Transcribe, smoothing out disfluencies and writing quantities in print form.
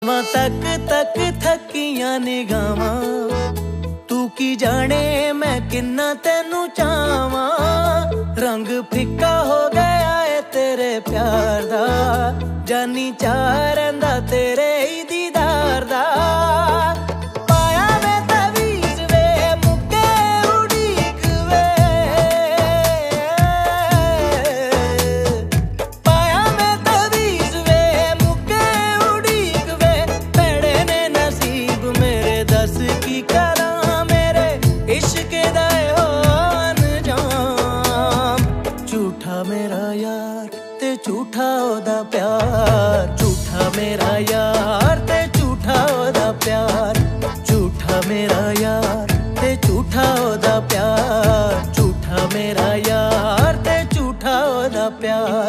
तक तक थकियां निगावां तू की जाने मैं किन्ना तेनू चावां। रंग फिक्का हो गया है तेरे प्यार दा, जानी चाह रहिंदा तेरे ही दीदार दा। पाया मैं तवीज़ वे मुक्के उड़ीक वे, पाया मैं तवीज़ वे मुक्के उड़ीक वे। भैड़े ने नसीब मेरे दस की करां, मेरे इश्क दा हो अंजाम। झूठा मेरा यार ते झूठा ओदा प्यार, झूठा मेरा यार ते झूठा ओदा प्यार। झूठा मेरा यार ते झूठा ओदा प्यार, झूठा मेरा यार ते झूठा ओदा प्यार।